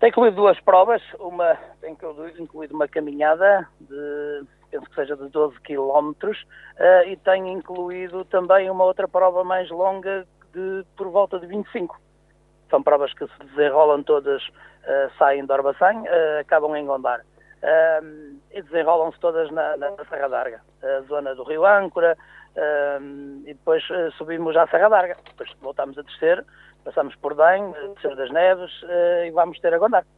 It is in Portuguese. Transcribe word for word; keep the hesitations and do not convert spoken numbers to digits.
Tem incluído duas provas, uma tem incluído uma caminhada de, penso que seja de doze quilómetros, uh, e tem incluído também uma outra prova mais longa de por volta de vinte e cinco. São provas que se desenrolam todas, uh, saem de Orbaçém, uh, acabam em Gondar. Uh, e desenrolam-se todas na, na Serra d'Arga, a zona do Rio Âncora, uh, e depois uh, subimos à Serra d'Arga. Depois voltamos a descer, passamos por Dém, Terceiro das Neves, uh, e vamos ter a Gondar.